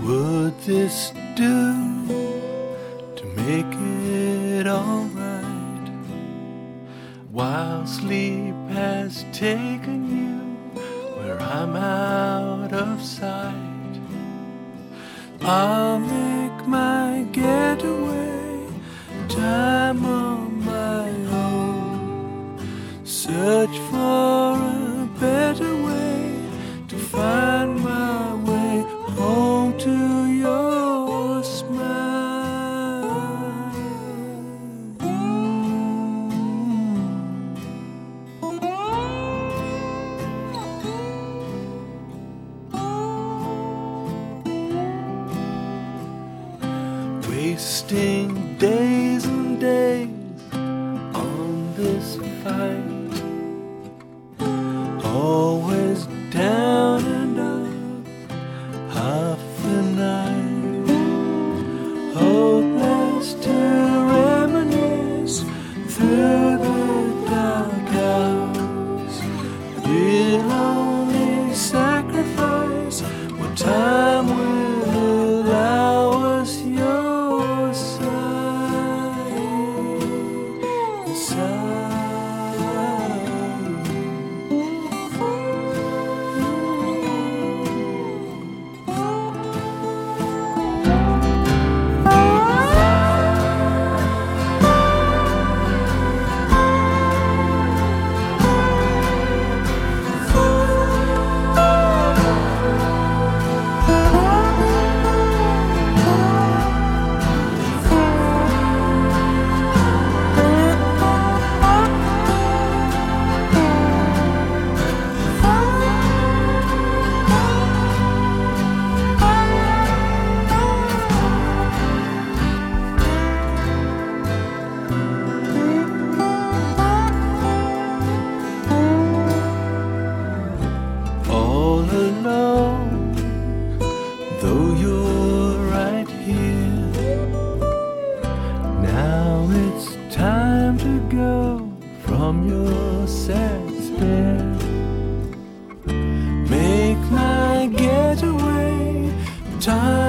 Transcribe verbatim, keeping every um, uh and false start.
would this do to make it alright? While sleep has taken you where I'm out of sight, I'll make my getaway, time on my own. Search for a better way to find my way home to your smile. Wasting days and days on this fight, always down and up half the night, hopeless to reminisce through the dark hours. We'll only sacrifice what time will allow us. Your side, inside. Though you're right here, now it's time to go from your sad spare. Make my getaway, time